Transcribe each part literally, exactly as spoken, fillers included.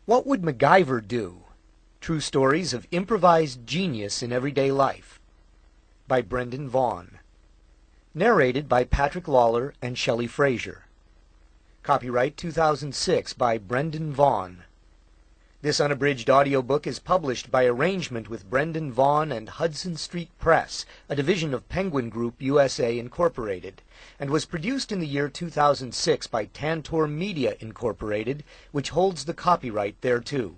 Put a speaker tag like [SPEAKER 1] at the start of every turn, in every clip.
[SPEAKER 1] What would MacGyver do? True stories of improvised genius in everyday life. By Brendan Vaughan. Narrated by Patrick Lawler and Shelley Frazier. Copyright two thousand six by Brendan Vaughan. This unabridged audiobook is published by arrangement with Brendan Vaughan and Hudson Street Press, a division of Penguin Group U S A Incorporated, and was produced in the year two thousand six by Tantor Media Incorporated, which holds the copyright thereto.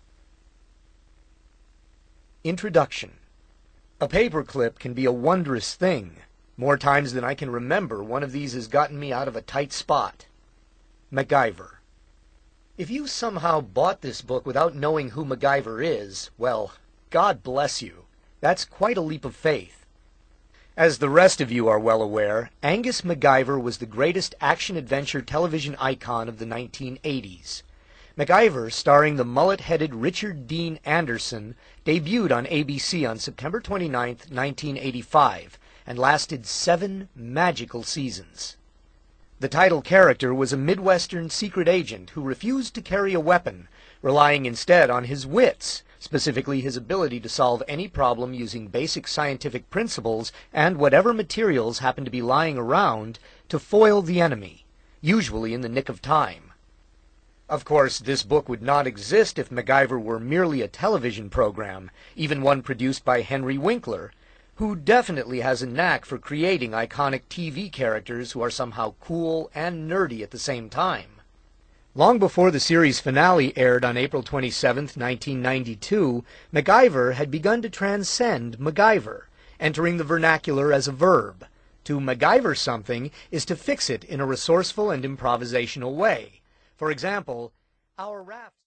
[SPEAKER 1] Introduction. A paperclip can be a wondrous thing. More times than I can remember, one of these has gotten me out of a tight spot. MacGyver. If you somehow bought this book without knowing who MacGyver is, well, God bless you. That's quite a leap of faith. As the rest of you are well aware, Angus MacGyver was the greatest action-adventure television icon of the nineteen eighties. MacGyver, starring the mullet-headed Richard Dean Anderson, debuted on A B C on September twenty-ninth, nineteen eighty-five, and lasted seven magical seasons. The title character was a Midwestern secret agent who refused to carry a weapon, relying instead on his wits, specifically his ability to solve any problem using basic scientific principles and whatever materials happened to be lying around to foil the enemy, usually in the nick of time. Of course, this book would not exist if MacGyver were merely a television program, even one produced by Henry Winkler, who definitely has a knack for creating iconic T V characters who are somehow cool and nerdy at the same time. Long before the series finale aired on April twenty-seventh, nineteen ninety-two, MacGyver had begun to transcend MacGyver, entering the vernacular as a verb. To MacGyver something is to fix it in a resourceful and improvisational way. For example, our raft...